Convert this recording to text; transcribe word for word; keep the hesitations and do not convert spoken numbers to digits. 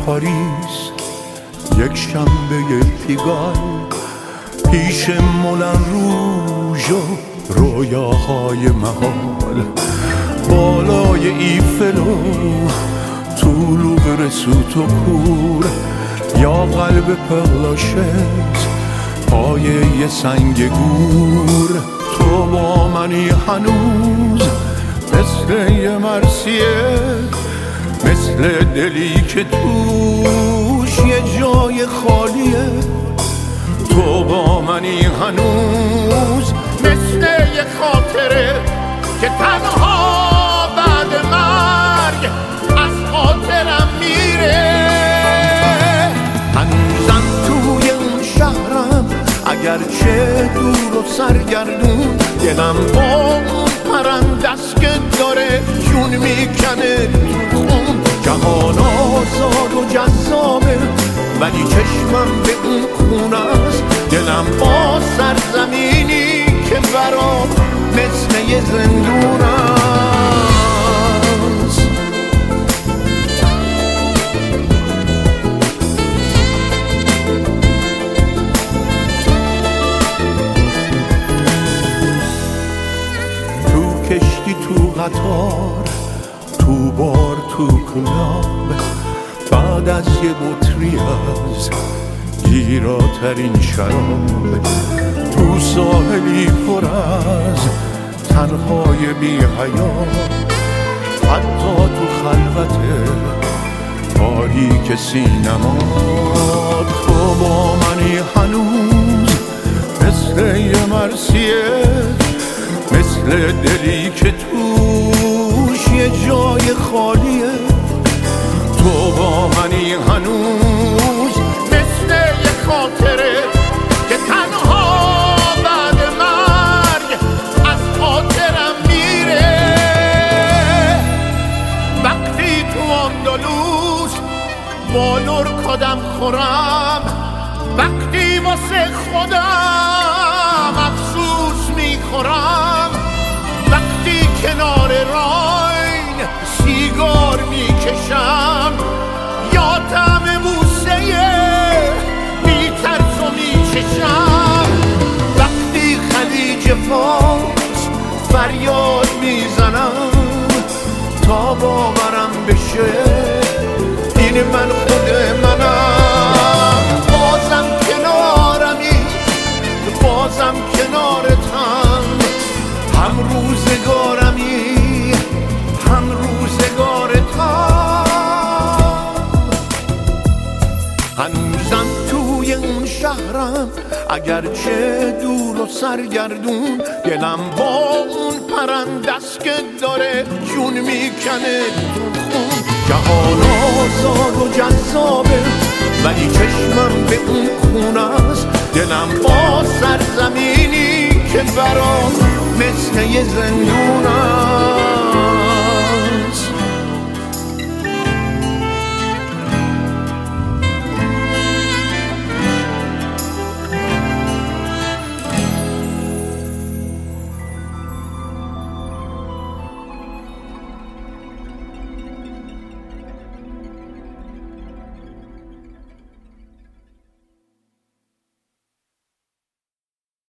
پاریس یک شنبه پیگال، پیش مولن روژ و رویاهای محال، بالای ایفل و طول رسوت و کور، یا قلب پغلاشت پای یه سنگ گور. تو با منی هنوز مثل یه مرسیه، مثل دلی که توش یه جای خالیه. تو با منی هنوز مثل یه خاطره که تنها بعد مرگ از خاطرم میره. هنوزم توی اون شهرم اگرچه دور و سرگردون، دلم با اون پرندست که داره جون میکنه تو خون. جهان آزاد و جذابه ولی چشمم به اون خونه است، دلم با سرزمینی که برام مثل یه زندون است. تو کشتی، تو قطار، تو بار، تو کلاب، بعد از یه بطری از گیراترین شراب، تو ساحلی پر از تنهای بی حیا، حتی تو خلوت تاریک سینما. تو با منی هنوز مثل یه مرسیه، مثل دلی که توش یه جای خالیه. تو با منی هنوز مثل یه خاطره که تنها بعد مرگ از خاطرم میره. وقتی تو اندلس با لرکادم خورم، وقتی واسه خودم افسوس میخورم، وقتی کنار راین سیگار میکشم، یا طعم بوسه بی طرز و میچشم، وقتی خلیج فارس فریاد میزنم تا باورم بشه این من خود منم. بازم کنارمی، بازم کنارتم، هم روزگارمی، هم روزگارتم. هنوزم توی اون شهرم اگرچه دور و سرگردون، دلم با اون پرندست که داره جون میکنه تو خون. جهان آزاد و جذابه ولی چشمم به اون خونه است، دلم با سرزمینی که برام مثل یه زندون است.